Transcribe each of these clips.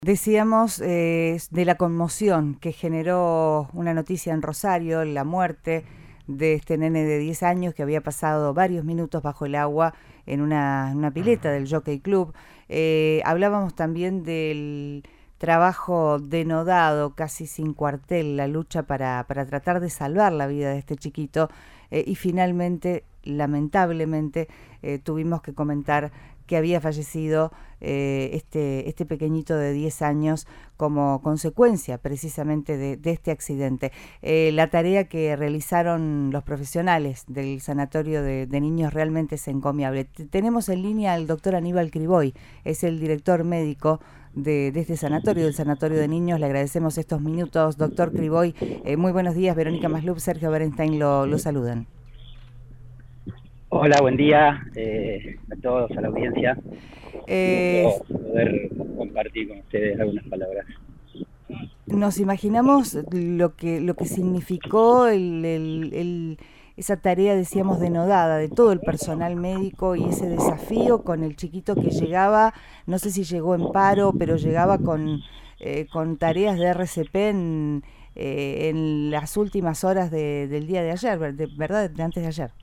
Decíamos de la conmoción que generó una noticia en Rosario, la muerte de este nene de 10 años que había pasado varios minutos bajo el agua en una pileta del Jockey Club. Hablábamos también del trabajo denodado, casi sin cuartel, la lucha para tratar de salvar la vida de este chiquito y finalmente, lamentablemente, tuvimos que comentar que había fallecido este pequeñito de 10 años como consecuencia precisamente de este accidente. La tarea que realizaron los profesionales del sanatorio de niños realmente es encomiable. Tenemos en línea al doctor Aníbal Criboy, es el director médico de este sanatorio, del sanatorio de niños. Le agradecemos estos minutos, doctor Criboy. Muy buenos días, Verónica Maslup, Sergio Berenstein lo saludan. Hola, buen día a todos, a la audiencia. Poder compartir con ustedes algunas palabras. Nos imaginamos lo que significó esa tarea, decíamos, denodada de todo el personal médico y ese desafío con el chiquito que llegaba, no sé si llegó en paro, pero llegaba con tareas de RCP en las últimas horas del día de ayer, ¿verdad? De antes de ayer.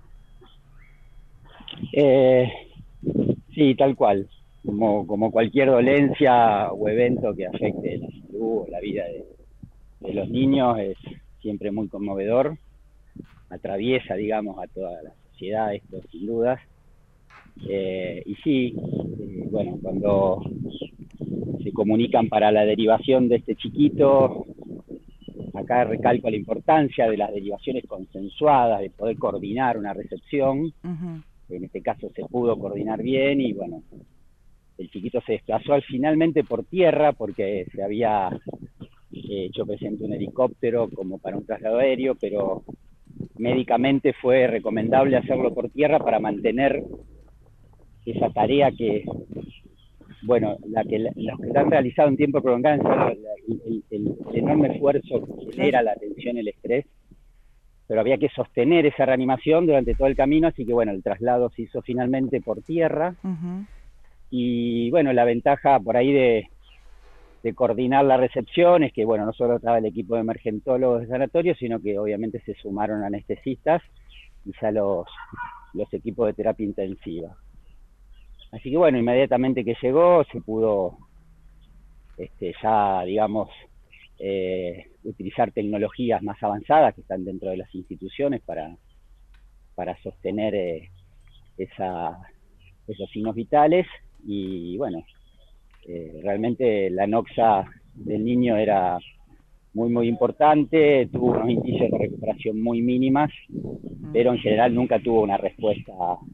Sí, tal cual. Como cualquier dolencia o evento que afecte la salud o la vida de los niños, es siempre muy conmovedor. Atraviesa, digamos, a toda la sociedad esto, sin dudas. Y sí, bueno, cuando se comunican para la derivación de este chiquito, acá recalco la importancia de las derivaciones consensuadas, de poder coordinar una recepción. Uh-huh. En este caso se pudo coordinar bien y bueno, el chiquito se desplazó finalmente por tierra porque se había hecho presente un helicóptero como para un traslado aéreo, pero médicamente fue recomendable hacerlo por tierra para mantener esa tarea que, bueno, los que han realizado en tiempo prolongado, el enorme esfuerzo que genera la tensión, el estrés, pero había que sostener esa reanimación durante todo el camino, así que bueno, el traslado se hizo finalmente por tierra. Uh-huh. Y bueno, la ventaja por ahí de coordinar la recepción es que bueno, no solo estaba el equipo de emergentólogos del sanatorio, sino que obviamente se sumaron anestesistas y ya los equipos de terapia intensiva. Así que bueno, inmediatamente que llegó se pudo ya, digamos, utilizar tecnologías más avanzadas que están dentro de las instituciones para sostener esos signos vitales. Y bueno, realmente la noxa del niño era muy, muy importante, tuvo unos indicios de recuperación muy mínimas, pero en general nunca tuvo una respuesta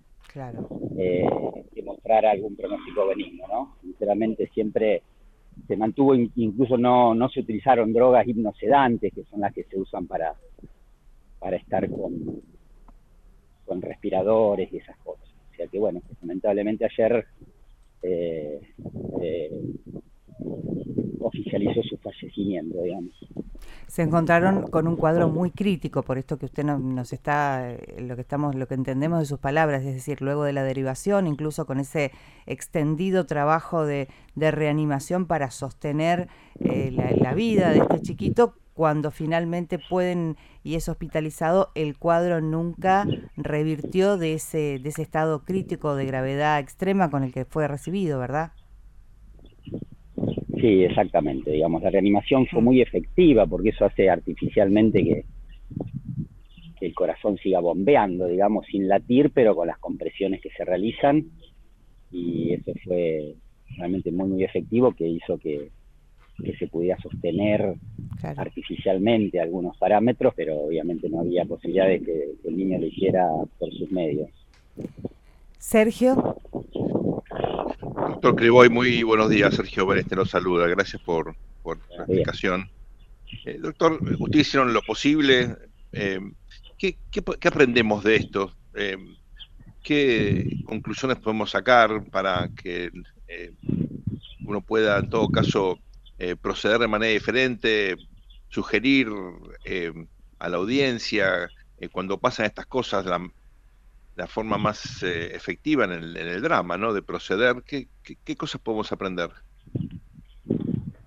que mostrara algún pronóstico benigno, ¿no? Sinceramente siempre se mantuvo, incluso no se utilizaron drogas hipnosedantes, que son las que se usan para estar con respiradores y esas cosas. O sea que bueno, lamentablemente ayer oficializó su fallecimiento, digamos. Se encontraron con un cuadro muy crítico, por esto que usted nos está, lo que entendemos de sus palabras, es decir, luego de la derivación, incluso con ese extendido trabajo de reanimación para sostener la vida de este chiquito, cuando finalmente pueden y es hospitalizado, el cuadro nunca revirtió de ese estado crítico de gravedad extrema con el que fue recibido, ¿verdad? Sí, exactamente. Digamos, la reanimación fue muy efectiva porque eso hace artificialmente que el corazón siga bombeando, digamos, sin latir, pero con las compresiones que se realizan. Y eso fue realmente muy, muy efectivo, que hizo que se pudiera sostener artificialmente algunos parámetros, pero obviamente no había posibilidad de que el niño lo hiciera por sus medios. Sergio. Doctor Criboy, muy buenos días. Sergio Berenstein lo saluda. Gracias por la explicación. Doctor, ustedes hicieron lo posible. ¿Qué aprendemos de esto? ¿Qué conclusiones podemos sacar para que uno pueda, en todo caso, proceder de manera diferente, sugerir a la audiencia, cuando pasan estas cosas, la forma más efectiva en el drama, ¿no? De proceder? ¿Qué cosas podemos aprender?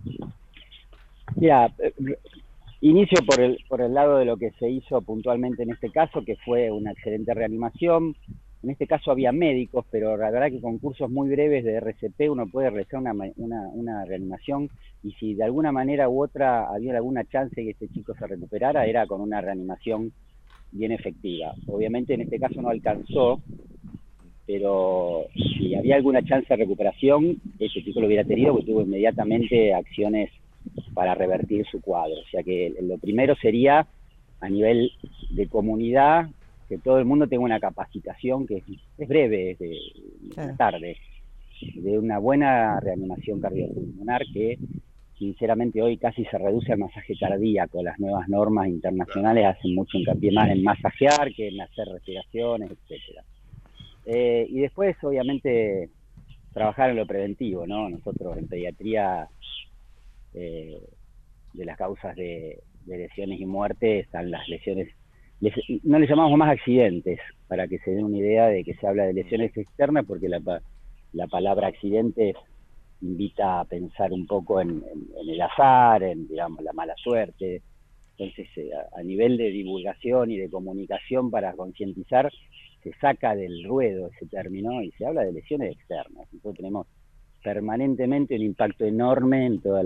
Mira, inicio por el lado de lo que se hizo puntualmente en este caso, que fue una excelente reanimación. En este caso había médicos, pero la verdad que con cursos muy breves de RCP uno puede realizar una reanimación, y si de alguna manera u otra había alguna chance de que este chico se recuperara, era con una reanimación bien efectiva. Obviamente en este caso no alcanzó, pero si había alguna chance de recuperación, ese chico lo hubiera tenido, porque tuvo inmediatamente acciones para revertir su cuadro. O sea que lo primero sería, a nivel de comunidad, que todo el mundo tenga una capacitación que es breve, es de una tarde, de una buena reanimación cardiopulmonar, que sinceramente hoy casi se reduce al masaje cardíaco. Las nuevas normas internacionales hacen mucho hincapié más en masajear que en hacer respiraciones, etcétera. Y después, obviamente, trabajar en lo preventivo, ¿no? Nosotros en pediatría, de las causas de lesiones y muerte, están las lesiones, no les llamamos más accidentes, para que se den una idea de que se habla de lesiones externas, porque la palabra accidentes invita a pensar un poco en el azar, en, digamos, la mala suerte. Entonces, a nivel de divulgación y de comunicación para concientizar, se saca del ruedo ese término y se habla de lesiones externas. Nosotros tenemos permanentemente un impacto enorme en todas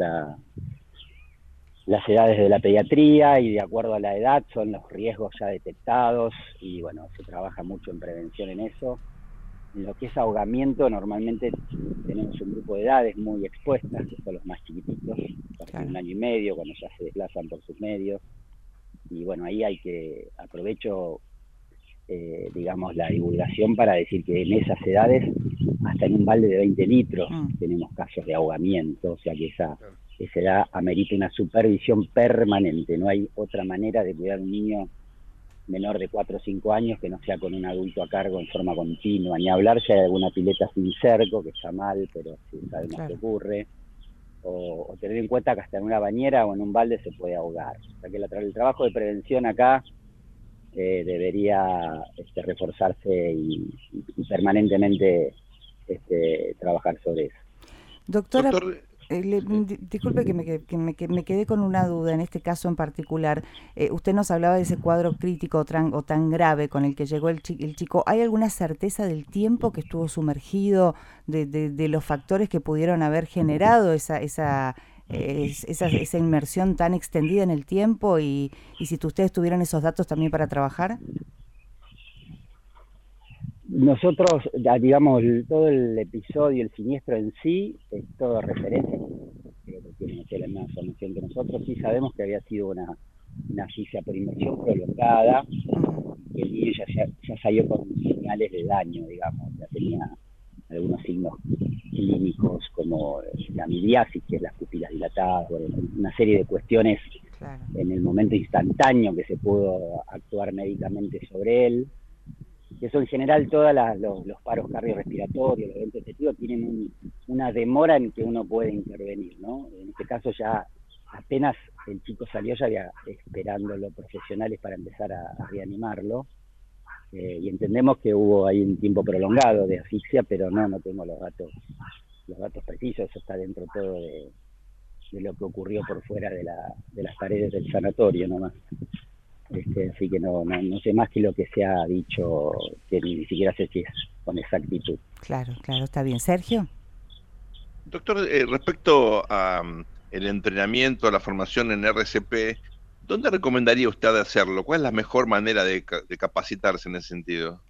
las edades de la pediatría, y de acuerdo a la edad son los riesgos ya detectados, y bueno, se trabaja mucho en prevención en eso. En lo que es ahogamiento, normalmente tenemos un grupo de edades muy expuestas, que son los más chiquititos, a partir de 1 año y medio, cuando ya se desplazan por sus medios. Y bueno, ahí aprovecho, digamos, la divulgación para decir que en esas edades, hasta en un balde de 20 litros, tenemos casos de ahogamiento. O sea que esa edad amerita una supervisión permanente. No hay otra manera de cuidar a un niño menor de 4 o 5 años que no sea con un adulto a cargo en forma continua, ni hablar si hay alguna pileta sin cerco, que está mal, pero sí sabemos que ocurre, o tener en cuenta que hasta en una bañera o en un balde se puede ahogar. O sea que el trabajo de prevención acá debería reforzarse y permanentemente trabajar sobre eso. Doctora, disculpe que me quedé con una duda en este caso en particular. Usted nos hablaba de ese cuadro crítico o tan grave con el que llegó el chico. ¿Hay alguna certeza del tiempo que estuvo sumergido, de los factores que pudieron haber generado esa inmersión tan extendida en el tiempo, y si ustedes tuvieron esos datos también para trabajar? Nosotros, digamos, todo el episodio, el siniestro en sí, es todo referencia, creo que tienen la misma información que nosotros. Sí sabemos que había sido una asfixia por inmersión prolongada, que el niño ya salió con señales de daño, digamos, ya tenía algunos signos clínicos como la miriasis, que es las pupilas dilatadas, una serie de cuestiones en el momento instantáneo que se pudo actuar médicamente sobre él. Eso en general, todos los paros cardiorrespiratorios, los eventos testigos tienen una demora en que uno puede intervenir, ¿no? En este caso ya apenas el chico salió, ya había esperando los profesionales para empezar a reanimarlo, y entendemos que hubo ahí un tiempo prolongado de asfixia, pero no tengo los datos precisos. Eso está dentro todo de lo que ocurrió por fuera de las paredes del sanatorio nomás. Así que no sé más que lo que se ha dicho, que ni siquiera sé si es con exactitud. Claro, está bien. ¿Sergio? Doctor, respecto a el entrenamiento, a la formación en RCP, ¿dónde recomendaría usted hacerlo? ¿Cuál es la mejor manera de capacitarse en ese sentido?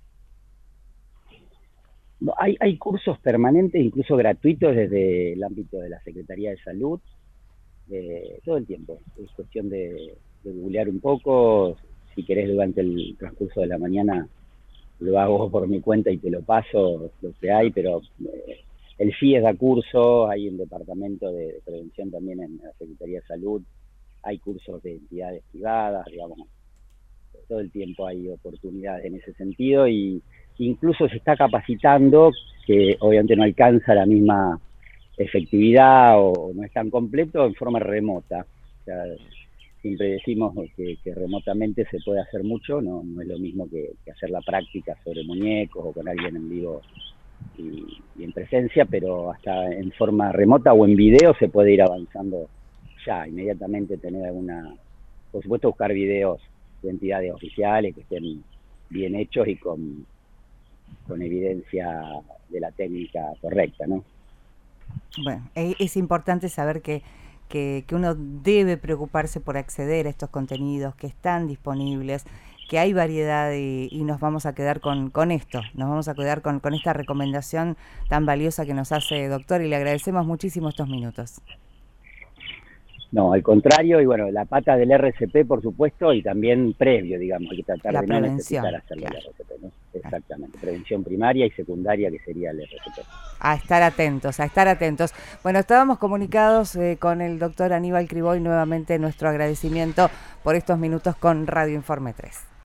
Hay cursos permanentes, incluso gratuitos, desde el ámbito de la Secretaría de Salud, todo el tiempo. Es cuestión de googlear un poco. Si querés, durante el transcurso de la mañana lo hago por mi cuenta y te lo paso, lo que hay, pero el FIES da curso, hay un departamento de prevención también en la Secretaría de Salud, hay cursos de entidades privadas, digamos, todo el tiempo hay oportunidades en ese sentido, y incluso se está capacitando, que obviamente no alcanza la misma efectividad o no es tan completo, en forma remota. O sea, siempre decimos que remotamente se puede hacer mucho, no es lo mismo que hacer la práctica sobre muñecos o con alguien en vivo y en presencia, pero hasta en forma remota o en video se puede ir avanzando ya, inmediatamente tener alguna, por supuesto buscar videos de entidades oficiales que estén bien hechos y con evidencia de la técnica correcta, ¿no? Bueno, es importante saber que uno debe preocuparse por acceder a estos contenidos, que están disponibles, que hay variedad y nos vamos a quedar con esto, nos vamos a quedar con esta recomendación tan valiosa que nos hace, doctor, y le agradecemos muchísimo estos minutos. No, al contrario, y bueno, la pata del RCP, por supuesto, y también previo, digamos, hay que tratar la de prevención, no necesitar hacerlo claro. el RCP, ¿no? Exactamente, prevención primaria y secundaria, que sería el RCP. A estar atentos, a estar atentos. Bueno, estábamos comunicados con el doctor Aníbal Criboy, nuevamente nuestro agradecimiento por estos minutos con Radio Informe 3.